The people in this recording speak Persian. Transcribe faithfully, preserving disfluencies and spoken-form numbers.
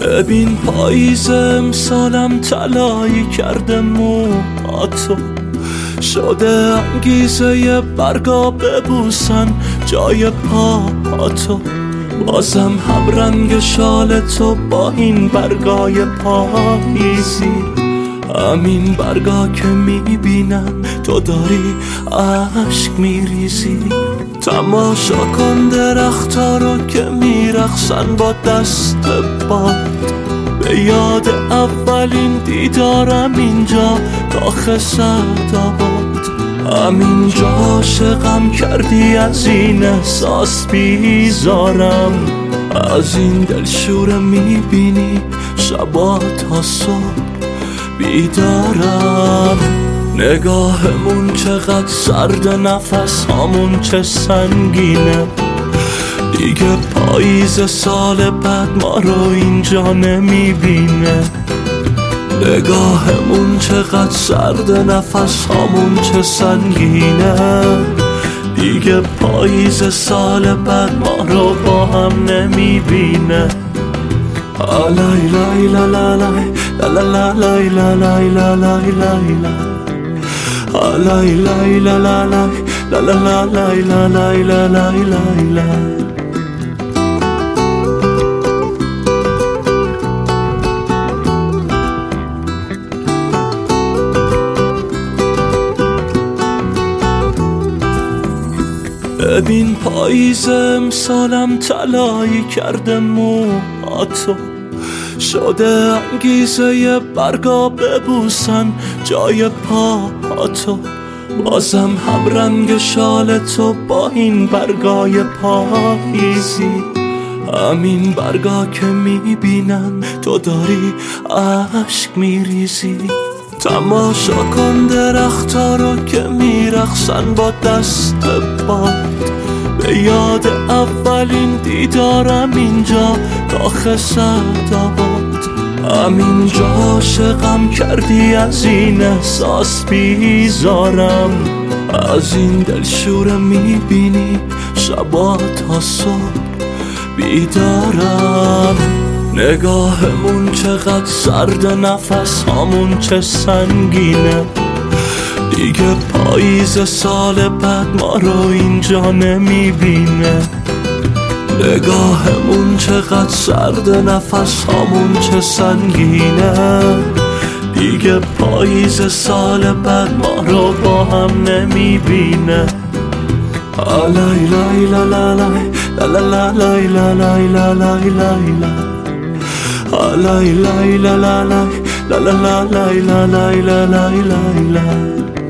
ببین پاییز امسالم طلایی کرده موهاتو، شده انگیزه برگا ببوسن جای پاهاتو. بازم هم رنگ شال تو با این برگای پاییزی، همین برگا که میبینم تو داری عشق میریزی. تماشا کن درختا رو که میرقصن با دست باد، به یاد اولین دیدارم اینجا کاخ سعدآباد. همینجا عاشقم کردی، از این احساس بیزارم، از این دلشوره میبینی شبا تا صبح بیدارم. نگاهمون چقدر سرد، نفس هامون چه سنگینه، دیگه پاییز سال بعد ما رو اینجا نمیبینه. نگاهمون چقدر سرد، نفس هامون چه سنگینه، دیگه پاییز سال بعد ما رو با هم نمیبینه. آلای لای لای لای لای لای لای لای لای لای لای لای آلای لای لای لای لای لای لای لای لای لای. ببین پاییز امسالم طلایی کرده موهاتو، شده انگیزه برگا ببوسن جای پاهاتو. بازم هم رنگ شال تو با این برگای پاییزی، همین برگا که میبینم تو داری عشق میریزی. تماشا کن درختا رو که میرقصن با دست باد، به یاد اولین دیدارم اینجا کاخ سعدآباد. همینجا عاشقم کردی، از این احساس بیزارم، از این دلشوره میبینی شبا تا صبح بیدارم. نگاهمون چقدر سرد، نفس هامون چه سنگینه، دیگه پاییز سال بعد ما رو اینجا نمیبینه. نگاهمون چقدر سرد، نفس هامون چه سنگینه، دیگه پاییز سال بعد ما رو با هم نمیبینه. آلای لای لای لای لای لای لای لای لای لای لای آلای لای لای لای لای لای لای لای لای لای لای.